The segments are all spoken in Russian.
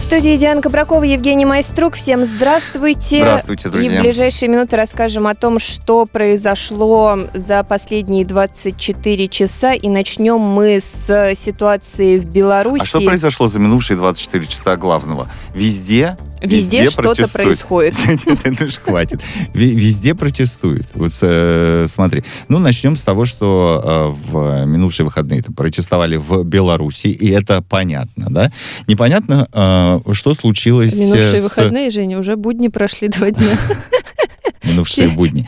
В студии Диана Кабракова, Евгений Майструк. Всем здравствуйте. Здравствуйте, друзья. И в ближайшие минуты расскажем о том, что произошло за последние 24 часа. И начнем мы с ситуации в Беларуси. А что произошло за минувшие 24 часа главного? Везде что-то происходит. Это ж хватит. Везде протестуют. Вот смотри. Ну, начнем с того, что в минувшие выходные протестовали в Беларуси, и это понятно, да? Непонятно, что случилось минувшие выходные, Женя, уже будни прошли 2 дня. Минувшие будни.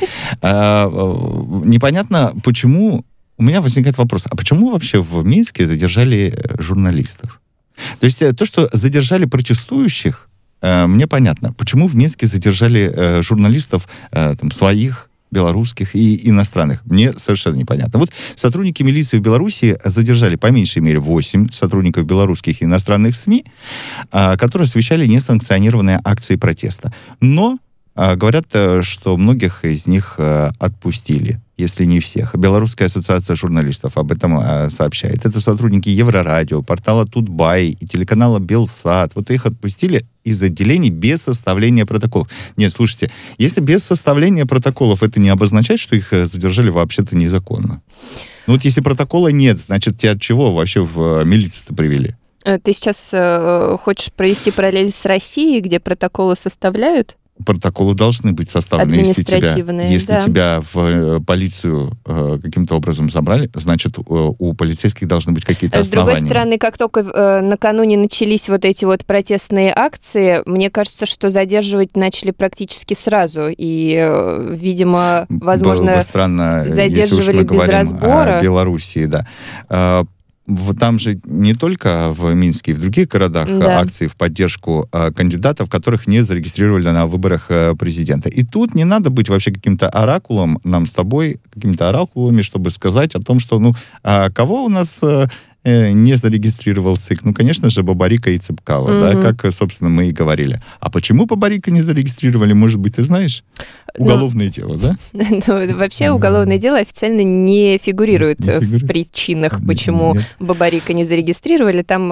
Непонятно, почему... У меня возникает вопрос, а почему вообще в Минске задержали журналистов? То есть то, что задержали протестующих, мне понятно. Почему в Минске задержали журналистов там, своих, белорусских и иностранных? Мне совершенно непонятно. Вот сотрудники милиции в Беларуси задержали по меньшей мере 8 сотрудников белорусских и иностранных СМИ, которые освещали несанкционированные акции протеста. Но говорят, что многих из них отпустили, если не всех. Белорусская ассоциация журналистов об этом сообщает. Это сотрудники Еврорадио, портала Тутбай и телеканала Белсат. Вот их отпустили из отделений без составления протоколов. Нет, слушайте, если без составления протоколов, это не обозначает, что их задержали вообще-то незаконно. Ну вот если протокола нет, значит, тебя от чего вообще в милицию-то привели? Ты сейчас хочешь провести параллель с Россией, где протоколы составляют? Протоколы должны быть составлены. Если тебя в полицию каким-то образом забрали, значит, у полицейских должны быть какие-то основания. С другой стороны, как только накануне начались вот эти вот протестные акции, мне кажется, что задерживать начали практически сразу. И, видимо, возможно, было бы странно, задерживали если уж мы без говорим разбора. О Белоруссии, да. Там же не только в Минске, и в других городах акции в поддержку кандидатов, которых не зарегистрировали на выборах президента. И тут не надо быть вообще каким-то оракулом, нам с тобой, какими-то оракулами, чтобы сказать о том, что, кого у нас не зарегистрировал ЦИК? Ну, конечно же, Бабарика и Цепкало, да, как, собственно, мы и говорили. А почему Бабарика не зарегистрировали, может быть, ты знаешь? Уголовное дело, да? Вообще уголовное дело официально не фигурирует в причинах, почему Бабарика не зарегистрировали. Там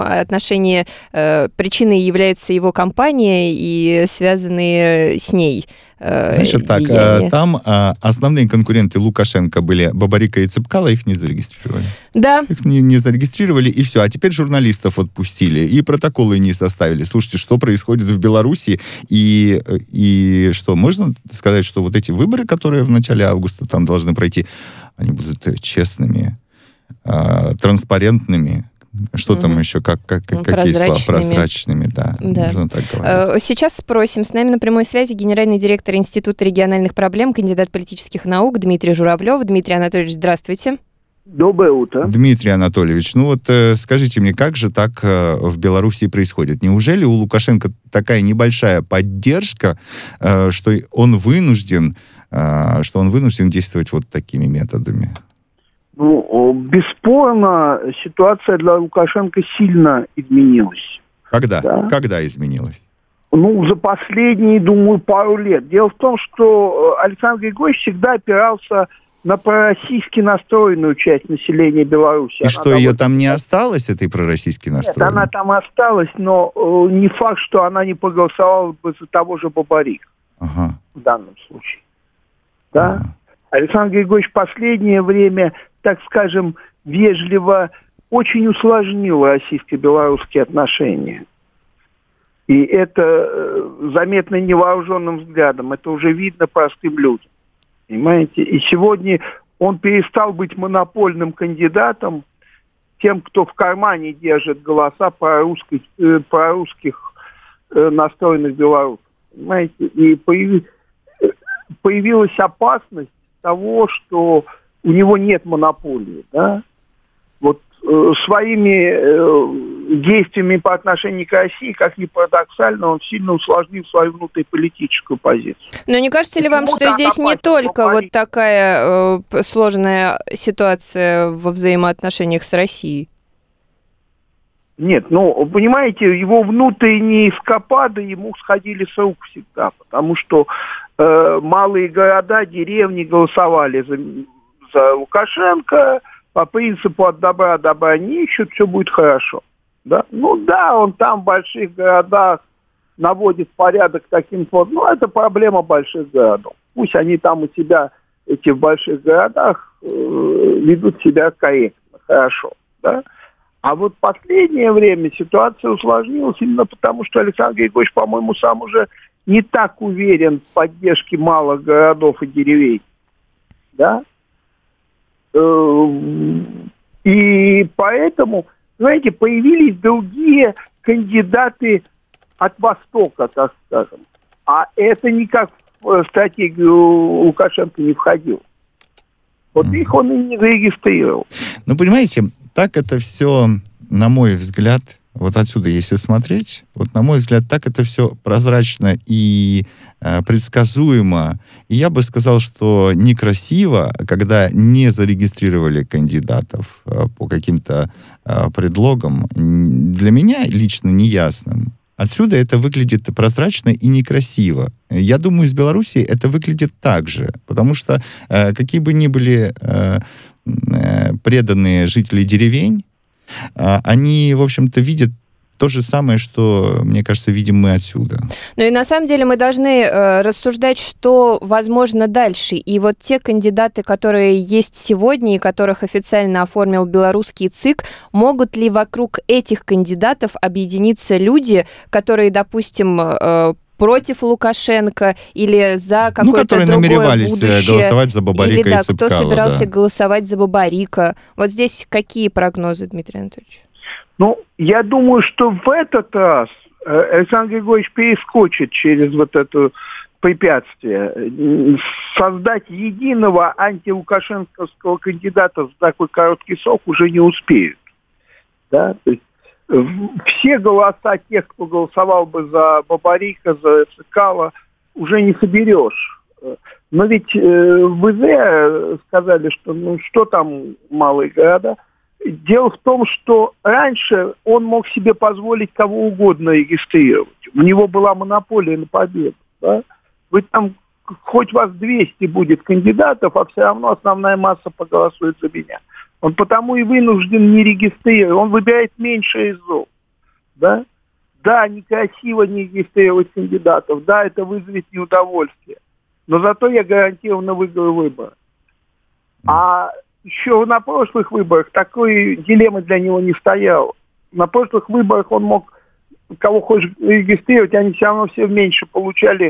причиной является его компания и связанные с ней Значит так, там основные конкуренты Лукашенко были Бабарика и Цепкало, их не зарегистрировали. Да. Их не зарегистрировали, и все. А теперь журналистов отпустили, и протоколы не составили. Слушайте, что происходит в Беларуси, и что, можно сказать, что вот эти выборы, которые в начале августа там должны пройти, они будут честными, транспарентными, что там еще, какие слова? Прозрачными, да. Можно так говорить. Сейчас спросим. С нами на прямой связи генеральный директор Института региональных проблем, кандидат политических наук Дмитрий Журавлев. Дмитрий Анатольевич, здравствуйте. Доброе утро. Дмитрий Анатольевич, скажите мне, как же так в Беларуси происходит? Неужели у Лукашенко такая небольшая поддержка, что он вынужден действовать вот такими методами? Бесспорно, ситуация для Лукашенко сильно изменилась. Когда? Да? Когда изменилась? За последние, думаю, пару лет. Дело в том, что Александр Григорьевич всегда опирался на пророссийски настроенную часть населения Беларуси. И что, ее там не осталось, этой пророссийски настроенной? Нет, она там осталась, но не факт, что она не проголосовала бы за того же Бабарика в данном случае. Да? Александр Григорьевич в последнее время, так скажем, вежливо очень усложнил российско-белорусские отношения. И это заметно невооруженным взглядом. Это уже видно простым людям. Понимаете? И сегодня он перестал быть монопольным кандидатом, тем, кто в кармане держит голоса прорусских настроенных белорусов. Понимаете? И появилась опасность того, что у него нет монополии, да? Вот своими действиями по отношению к России, как ни парадоксально, он сильно усложнил свою внутриполитическую позицию. Но не кажется ли вам, что здесь не только вот такая сложная ситуация во взаимоотношениях с Россией? Нет, понимаете, его внутренние эскапады ему сходили с рук всегда, потому что малые города, деревни голосовали за Лукашенко по принципу «от добра добра не ищут, все будет хорошо». Да? Ну да, он там в больших городах наводит порядок таким образом. Ну, это проблема больших городов. Пусть они там у себя, эти в больших городах, ведут себя корректно, хорошо. Да? А вот в последнее время ситуация усложнилась именно потому, что Александр Григорьевич, по-моему, сам уже не так уверен в поддержке малых городов и деревень. Да? И поэтому, знаете, появились другие кандидаты от Востока, так скажем. А это никак в стратегию Лукашенко не входило. Вот их он и не зарегистрировал. Ну, понимаете, так это все, на мой взгляд, вот отсюда, если смотреть, вот на мой взгляд, так это все прозрачно и предсказуемо. И я бы сказал, что некрасиво, когда не зарегистрировали кандидатов по каким-то предлогам, для меня лично неясным. Отсюда это выглядит прозрачно и некрасиво. Я думаю, из Беларуси это выглядит так же, потому что какие бы ни были преданные жители деревень, они, в общем-то, видят то же самое, что, мне кажется, видим мы отсюда. Ну и на самом деле мы должны рассуждать, что возможно дальше. И вот те кандидаты, которые есть сегодня и которых официально оформил белорусский ЦИК, могут ли вокруг этих кандидатов объединиться люди, которые, допустим, против Лукашенко или за какое-то другое намеревались будущее, голосовать за Бабарика или, и Цыпкало, кто собирался голосовать за Бабарика. Вот здесь какие прогнозы, Дмитрий Анатольевич? Ну, я думаю, что в этот раз Александр Григорьевич перескочит через вот это препятствие. Создать единого антилукашенковского кандидата за такой короткий срок уже не успеют. Да? То есть все голоса тех, кто голосовал бы за Бабарика, за Цыпкало, уже не соберешь. Но ведь в ИЗ сказали, что ну что там малые города. Дело в том, что раньше он мог себе позволить кого угодно регистрировать. У него была монополия на победу. Да? Вы там, хоть вас 200 будет кандидатов, а все равно основная масса проголосует за меня. Он потому и вынужден не регистрировать. Он выбирает меньше из двух. Да? Да, некрасиво не регистрировать кандидатов. Да, это вызовет неудовольствие. Но зато я гарантированно выиграю выборы. А еще на прошлых выборах такой дилеммы для него не стояло. На прошлых выборах он мог кого хочешь регистрировать, они все равно все меньше получали,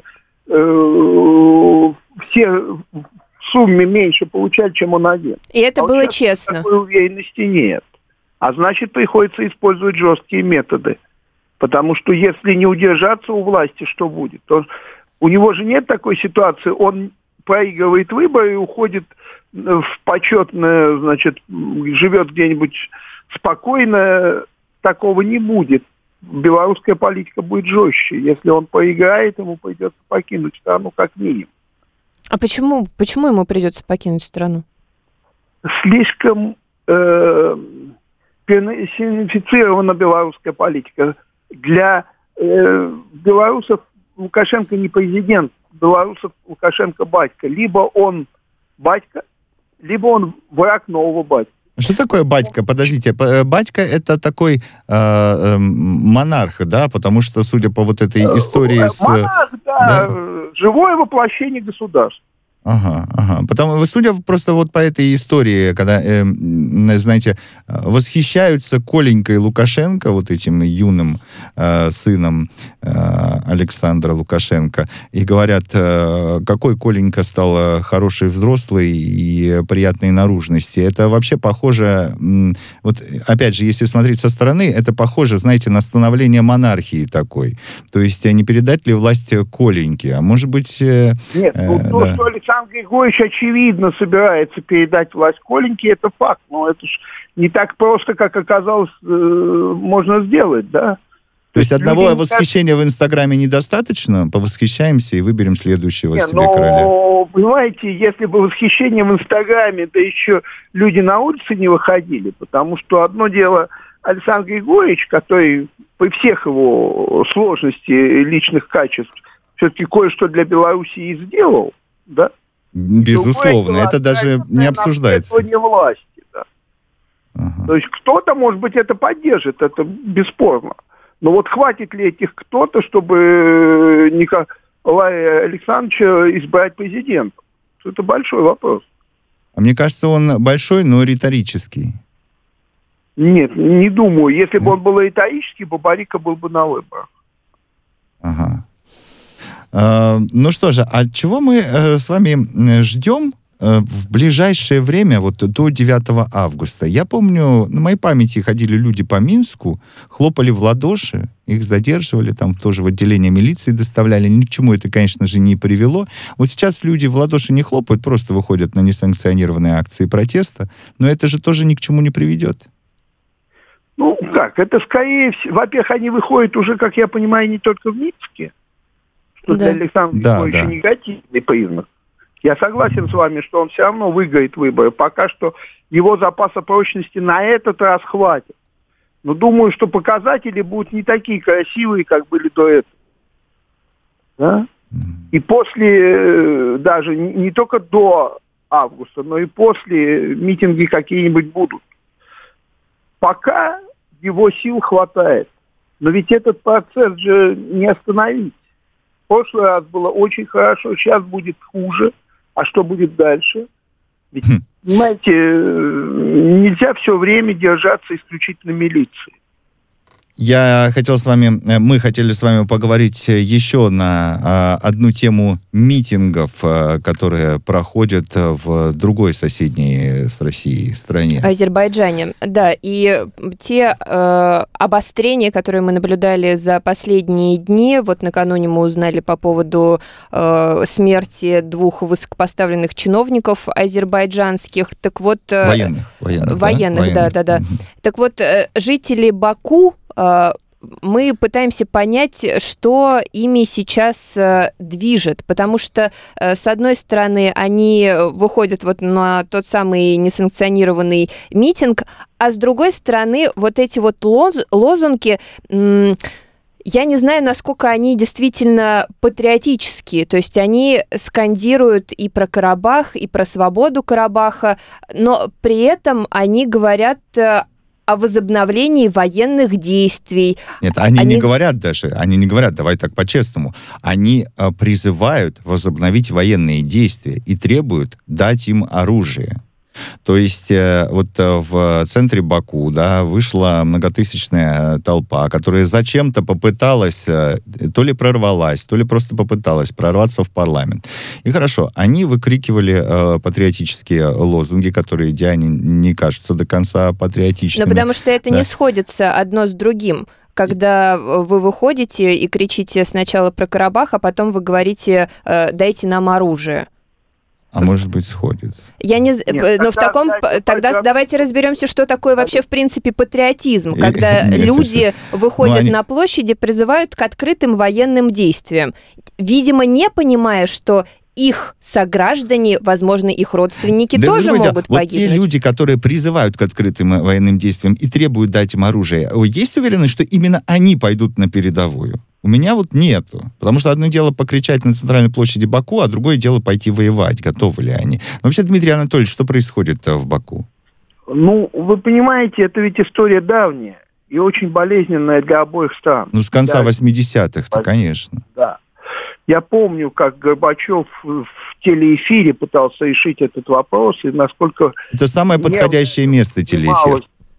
все в сумме меньше получали, чем он один. И это было честно. Такой уверенности нет. А значит, приходится использовать жесткие методы. Потому что если не удержаться у власти, что будет? То у него же нет такой ситуации, он проигрывает выборы и уходит в почетное, значит, живет где-нибудь спокойно, такого не будет. Белорусская политика будет жестче. Если он проиграет, ему придется покинуть страну как минимум. А почему ему придется покинуть страну? Слишком персонифицирована белорусская политика. Для белорусов Лукашенко не президент, белорусов Лукашенко батька. Либо он батька, либо он враг нового батька. Что такое батька? Подождите, батька это такой монарх, да? Потому что, судя по вот этой истории монарх, да, живое воплощение государства. Ага. Потому, судя просто вот по этой истории, когда, знаете, восхищаются Коленькой Лукашенко, вот этим юным сыном Александра Лукашенко, и говорят, какой Коленька стал хороший взрослый и приятной наружности. Это вообще похоже, вот опять же, если смотреть со стороны, это похоже, знаете, на становление монархии такой. То есть не передать ли власть Коленьке, а может быть... Нет, то, что Александр Григорьевич, очевидно, собирается передать власть Коленьке, это факт. Но это ж не так просто, как оказалось, можно сделать, да? То есть одного восхищения в Инстаграме недостаточно? Повосхищаемся и выберем следующего себе короля. Понимаете, если бы восхищение в Инстаграме, да еще люди на улице не выходили, потому что одно дело Александр Григорьевич, который при всех его сложности личных качеств все-таки кое-что для Белоруссии сделал, да? Безусловно, это даже не обсуждается. Власти, да. То есть кто-то, может быть, это поддержит, это бесспорно. Но вот хватит ли этих кто-то, чтобы Николая Александровича избрать президентом? Это большой вопрос. А мне кажется, он большой, но риторический. Нет, не думаю. Если бы он был риторический, Бабарико был бы на выборах. Ага. Ну что же, а чего мы с вами ждем в ближайшее время, вот до 9 августа? Я помню, на моей памяти ходили люди по Минску, хлопали в ладоши, их задерживали, там тоже в отделение милиции доставляли. Ни к чему это, конечно же, не привело. Вот сейчас люди в ладоши не хлопают, просто выходят на несанкционированные акции протеста, но это же тоже ни к чему не приведет. Ну, как? Это скорее всего... Во-первых, они выходят уже, как я понимаю, не только в Минске, что для Александра Григорьевича негативный признак. Я согласен с вами, что он все равно выиграет выборы. Пока что его запаса прочности на этот раз хватит. Но думаю, что показатели будут не такие красивые, как были до этого. Да? И после, даже не только до августа, но и после митинги какие-нибудь будут. Пока его сил хватает. Но ведь этот процесс же не остановить. В прошлый раз было очень хорошо, сейчас будет хуже. А что будет дальше? Ведь, понимаете, нельзя все время держаться исключительно милиции. Мы хотели с вами поговорить еще на одну тему митингов, которые проходят в другой соседней с Россией стране. Азербайджане, да. И те обострения, которые мы наблюдали за последние дни, вот накануне мы узнали по поводу смерти 2 высокопоставленных чиновников азербайджанских, так вот... Военных, да. Так вот, жители Баку, мы пытаемся понять, что ими сейчас движет, потому что, с одной стороны, они выходят вот на тот самый несанкционированный митинг, а с другой стороны, вот эти вот лозунги... Я не знаю, насколько они действительно патриотические, то есть они скандируют и про Карабах, и про свободу Карабаха, но при этом они говорят о возобновлении военных действий. Нет, они не говорят, давай так по-честному, они призывают возобновить военные действия и требуют дать им оружие. То есть вот в центре Баку, да, вышла многотысячная толпа, которая зачем-то попыталась, то ли прорвалась, то ли просто попыталась прорваться в парламент. И хорошо, они выкрикивали патриотические лозунги, которые Диане не кажутся до конца патриотичными. Но потому что это не сходится одно с другим. Когда вы выходите и кричите сначала про Карабах, а потом вы говорите «дайте нам оружие». А может быть, сходится. Тогда давайте разберемся, что такое вообще, в принципе, патриотизм, когда люди выходят на площади, призывают к открытым военным действиям, видимо, не понимая, что их сограждане, возможно, их родственники тоже могут погибнуть. Вот те люди, которые призывают к открытым военным действиям и требуют дать им оружие, есть уверенность, что именно они пойдут на передовую? У меня вот нету. Потому что одно дело покричать на центральной площади Баку, а другое дело пойти воевать. Готовы ли они? Но вообще, Дмитрий Анатольевич, что происходит в Баку? Ну, вы понимаете, это ведь история давняя и очень болезненная для обоих стран. Ну, с конца 80-х-то, конечно. Да. Я помню, как Горбачев в телеэфире пытался решить этот вопрос, и насколько... Это самое подходящее место, телеэфир.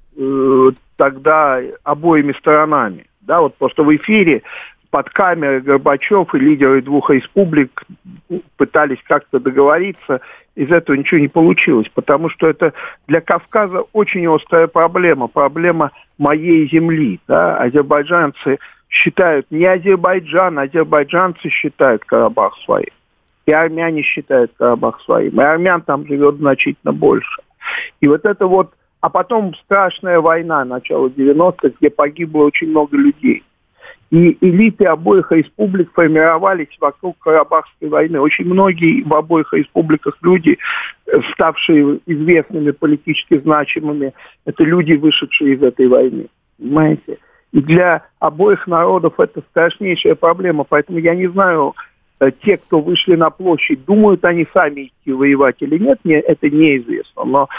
Тогда обоими сторонами. Да, вот просто в эфире под камерой Горбачев и лидеры 2 республик пытались как-то договориться, из этого ничего не получилось, потому что это для Кавказа очень острая проблема моей земли. Да? Азербайджанцы считают, не Азербайджан, азербайджанцы считают Карабах своим, и армяне считают Карабах своим, и армян там живет значительно больше. И вот это вот, а потом страшная война начала 90-х, где погибло очень много людей. И элиты обоих республик формировались вокруг Карабахской войны. Очень многие в обоих республиках люди, ставшие известными, политически значимыми, это люди, вышедшие из этой войны. Понимаете? И для обоих народов это страшнейшая проблема. Поэтому я не знаю, те, кто вышли на площадь, думают они сами идти воевать или нет, это неизвестно. Но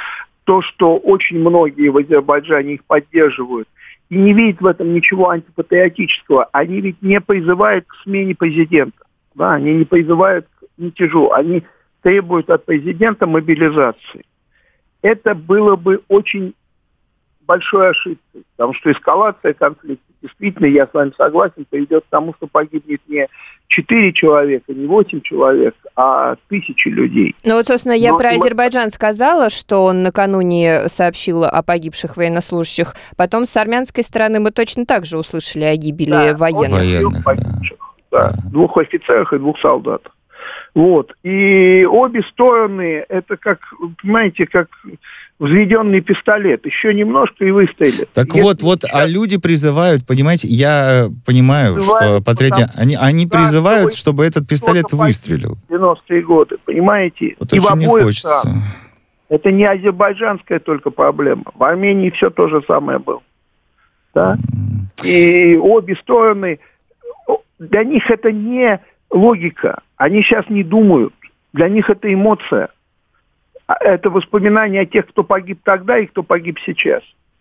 то, что очень многие в Азербайджане их поддерживают, и не видят в этом ничего антипатриотического. Они ведь не призывают к смене президента. Да, они не призывают к мятежу. Они требуют от президента мобилизации. Это было бы очень большой ошибкой, потому что эскалация конфликта, действительно, я с вами согласен, приведет к тому, что погибнет не 4 человека, не 8 человек, а 1000 людей. Ну вот, собственно, я про Азербайджан сказала, что он накануне сообщил о погибших военнослужащих. Потом с армянской стороны мы точно так же услышали о гибели военных. Погибших, да. 2 офицерах и 2 солдатах. Вот. И обе стороны, это как, понимаете, как взведенный пистолет. Еще немножко и выстрелит. Так а люди призывают, понимаете, я понимаю, что они призывают, чтобы этот пистолет выстрелил. 90-е годы, понимаете? Вот и в обоих странах. Это не азербайджанская только проблема. В Армении все то же самое было. Да? И обе стороны, для них это не логика. Они сейчас не думают. Для них это эмоция. Это воспоминания о тех, кто погиб тогда и кто погиб сейчас.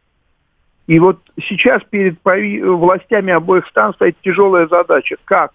И вот сейчас перед властями обоих стран стоит тяжелая задача. Как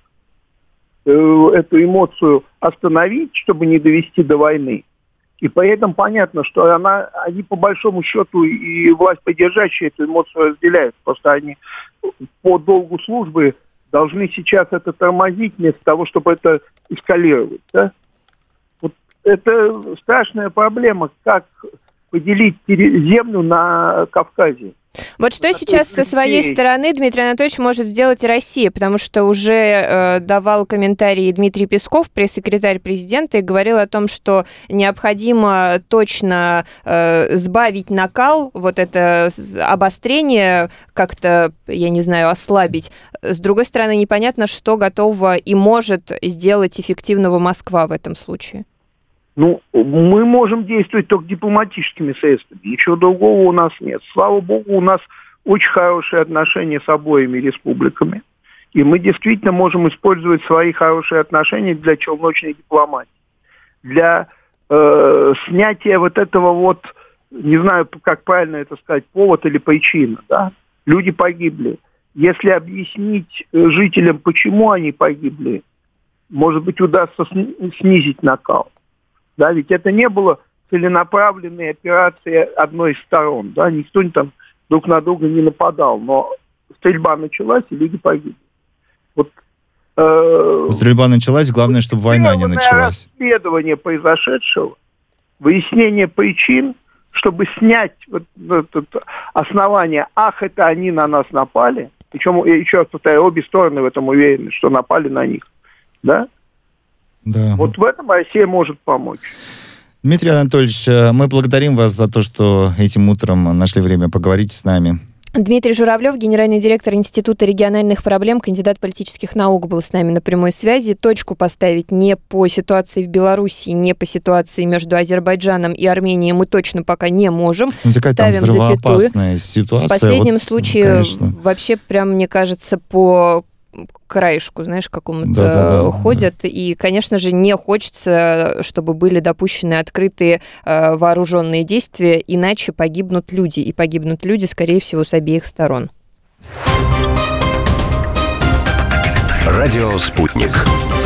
эту эмоцию остановить, чтобы не довести до войны. И поэтому понятно, что они по большому счету и власть поддержащие эту эмоцию разделяют. Просто они по долгу службы должны сейчас это тормозить вместо того, чтобы это эскалировать. Да? Вот это страшная проблема, как поделить землю на Кавказе. Вот что сейчас со своей стороны Дмитрий Анатольевич может сделать Россия, потому что уже давал комментарии Дмитрий Песков, пресс-секретарь президента, и говорил о том, что необходимо точно сбавить накал, вот это обострение как-то, я не знаю, ослабить. С другой стороны, непонятно, что готова и может сделать эффективного Москва в этом случае. Ну, мы можем действовать только дипломатическими средствами. Ничего другого у нас нет. Слава богу, у нас очень хорошие отношения с обоими республиками. И мы действительно можем использовать свои хорошие отношения для челночной дипломатии. Для снятия вот этого вот, не знаю, как правильно это сказать, повод или причина. Да? Люди погибли. Если объяснить жителям, почему они погибли, может быть, удастся снизить накал. Да, ведь это не было целенаправленной операции одной из сторон. Да, никто там друг на друга не нападал, но стрельба началась, и люди погибли. Вот, стрельба началась, главное, чтобы война не началась. Расследование произошедшего, выяснение причин, чтобы снять вот это основание, это они на нас напали, причем, я еще раз повторяю, обе стороны в этом уверены, что напали на них, да? Да. Вот в этом Россия может помочь. Дмитрий Анатольевич, мы благодарим вас за то, что этим утром нашли время поговорить с нами. Дмитрий Журавлев, генеральный директор Института региональных проблем, кандидат политических наук, был с нами на прямой связи. Точку поставить не по ситуации в Беларуси, не по ситуации между Азербайджаном и Арменией мы точно пока не можем. Такая ставим там взрывоопасная ситуация. В последнем случае вообще прям, мне кажется, по краешку, знаешь, какому-то ходят. И, конечно же, не хочется, чтобы были допущены открытые вооруженные действия, иначе погибнут люди. И погибнут люди, скорее всего, с обеих сторон. Радио «Спутник».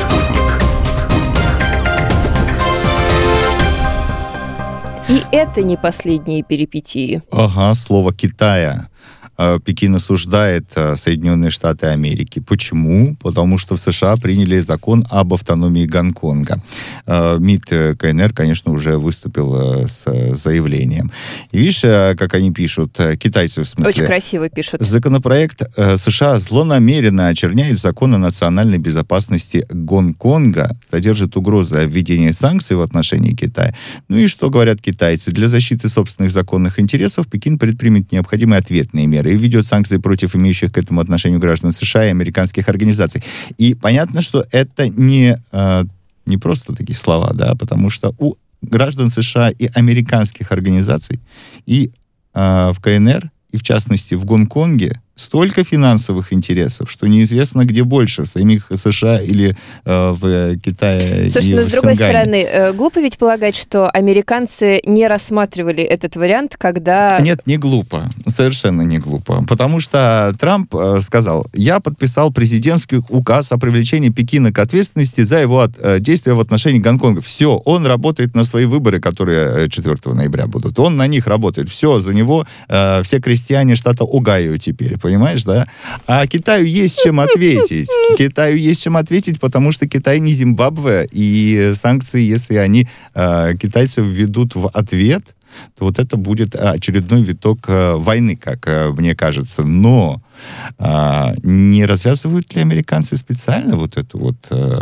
И это не последние перипетии. Ага, слово Китая. Пекин осуждает Соединенные Штаты Америки. Почему? Потому что в США приняли закон об автономии Гонконга. МИД КНР, конечно, уже выступил с заявлением. И видишь, как они пишут, китайцы в смысле... Очень красиво пишут. Законопроект США злонамеренно очерняет закон о национальной безопасности Гонконга, содержит угрозы о введении санкций в отношении Китая. Ну и что говорят китайцы? Для защиты собственных законных интересов Пекин предпримет необходимые ответные меры и введет санкции против имеющих к этому отношению граждан США и американских организаций. И понятно, что это не просто такие слова, да, потому что у граждан США и американских организаций и в КНР, и в частности в Гонконге столько финансовых интересов, что неизвестно, где больше, в самих США или в Китае. Слушай, и но в с другой Синьцзяне. стороны, глупо ведь полагать, что американцы не рассматривали этот вариант, когда... Нет, не глупо. Совершенно не глупо. Потому что Трамп сказал, я подписал президентский указ о привлечении Пекина к ответственности за его действия в отношении Гонконга. Все, он работает на свои выборы, которые 4 ноября будут. Он на них работает. Все, за него все крестьяне штата Огайо теперь. Понимаешь, да? А Китаю есть чем ответить. Китаю есть чем ответить, потому что Китай не Зимбабве, и санкции, если они китайцев введут в ответ, то вот это будет очередной виток войны, как мне кажется. Но не развязывают ли американцы специально вот эту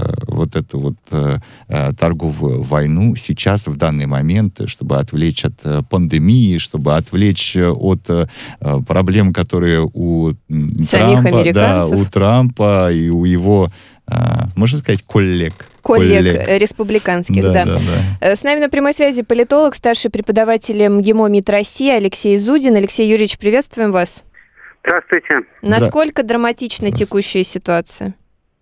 торговую войну сейчас, в данный момент, чтобы отвлечь от пандемии, чтобы отвлечь от проблем, которые у Трампа и у его, можно сказать, коллег республиканских, да. С нами на прямой связи политолог, старший преподаватель МГИМО МИД России Алексей Зудин. Алексей Юрьевич, приветствуем вас. Здравствуйте. Насколько драматична текущая ситуация?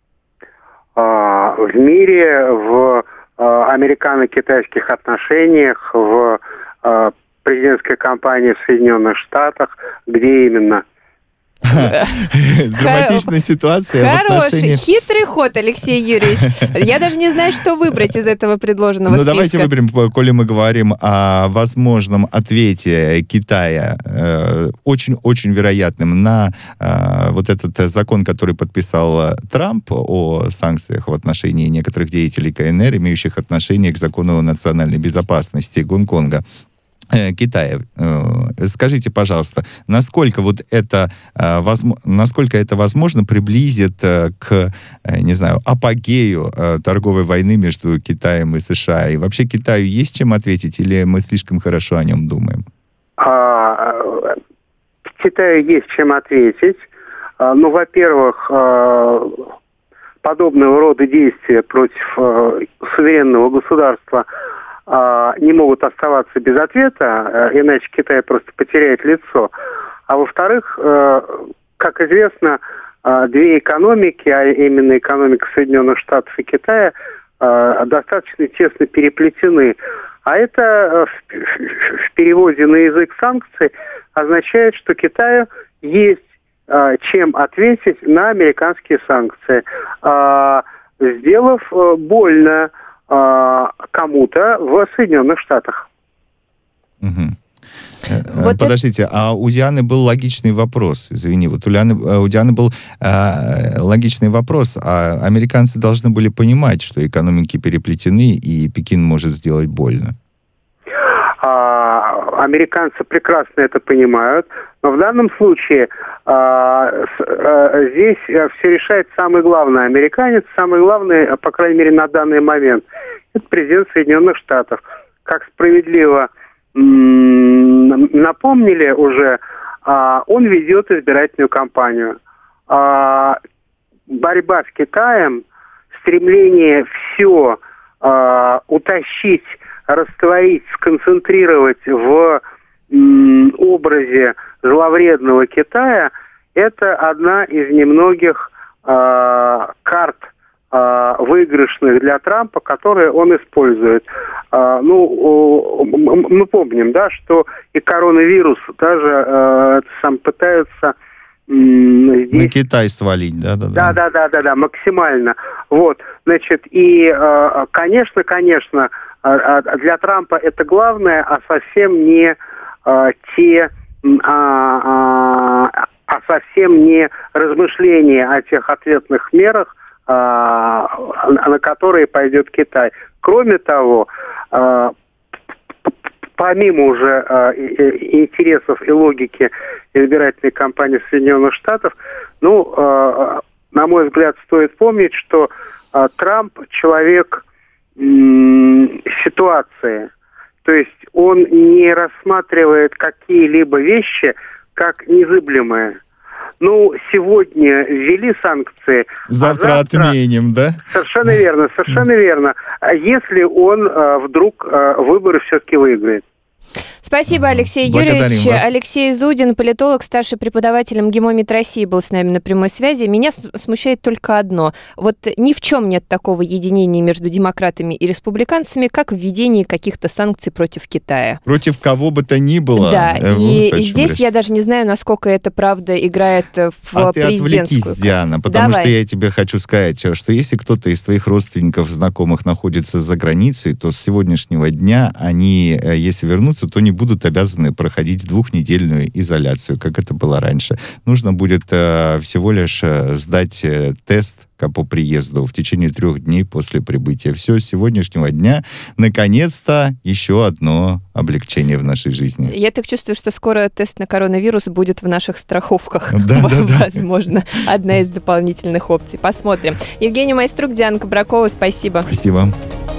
В мире, в американо-китайских отношениях, в президентской кампании в Соединенных Штатах, где именно? Драматичная ситуация в отношении... Хороший, хитрый ход, Алексей Юрьевич. Я даже не знаю, что выбрать из этого предложенного списка. Ну, давайте выберем, коли мы говорим о возможном ответе Китая, очень-очень вероятным, на вот этот закон, который подписал Трамп о санкциях в отношении некоторых деятелей КНР, имеющих отношение к закону о национальной безопасности Гонконга. Китая. Скажите, пожалуйста, насколько это возможно приблизит к, не знаю, апогею торговой войны между Китаем и США? И вообще Китаю есть чем ответить, или мы слишком хорошо о нем думаем? Китаю есть чем ответить. Ну, во-первых, подобного рода действия против суверенного государства не могут оставаться без ответа, иначе Китай просто потеряет лицо. А во-вторых, как известно, две экономики, а именно экономика Соединенных Штатов и Китая, достаточно тесно переплетены. А это в переводе на язык санкций означает, что Китаю есть чем ответить на американские санкции, сделав больно кому-то в Соединенных Штатах. Подождите, а у Дианы был логичный вопрос. Извини, вот у Дианы был логичный вопрос. А американцы должны были понимать, что экономики переплетены, и Пекин может сделать больно. Американцы прекрасно это понимают, но в данном случае здесь все решает самый главный американец, самый главный, по крайней мере, на данный момент, это президент Соединенных Штатов. Как справедливо напомнили уже, он ведет избирательную кампанию. Борьба с Китаем, стремление все утащить, растворить, сконцентрировать в образе зловредного Китая, это одна из немногих карт выигрышных для Трампа, которые он использует. Мы помним, да, что и коронавирус даже пытаются здесь... На Китай свалить, да? Да, максимально. Вот, значит, и, конечно, для Трампа это главное, а совсем не совсем не размышления о тех ответных мерах, на которые пойдет Китай. Кроме того, помимо уже интересов и логики избирательной кампании Соединенных Штатов, на мой взгляд, стоит помнить, что Трамп человек ситуации. То есть он не рассматривает какие-либо вещи как незыблемые. Сегодня ввели санкции. Завтра отменим, да? Совершенно верно. Если он вдруг выборы все-таки выиграет. Спасибо, Алексей Юрьевич. Алексей Зудин, политолог, старший преподаватель МГИМО МИД России, был с нами на прямой связи. Меня смущает только одно. Вот ни в чем нет такого единения между демократами и республиканцами, как в введении каких-то санкций против Китая. Против кого бы то ни было. Да, и здесь я даже не знаю, насколько это правда играет в президентскую. Ты отвлекись, Диана, потому что я тебе хочу сказать, что если кто-то из твоих родственников, знакомых находится за границей, то с сегодняшнего дня они, если вернутся, то не будут обязаны проходить 2-недельную изоляцию, как это было раньше. Нужно будет всего лишь сдать тест по приезду в течение 3 дней после прибытия. Все, с сегодняшнего дня, наконец-то, еще одно облегчение в нашей жизни. Я так чувствую, что скоро тест на коронавирус будет в наших страховках. Да. Возможно, одна из дополнительных опций. Посмотрим. Евгений Майструк, Диана Кабракова, спасибо. Спасибо.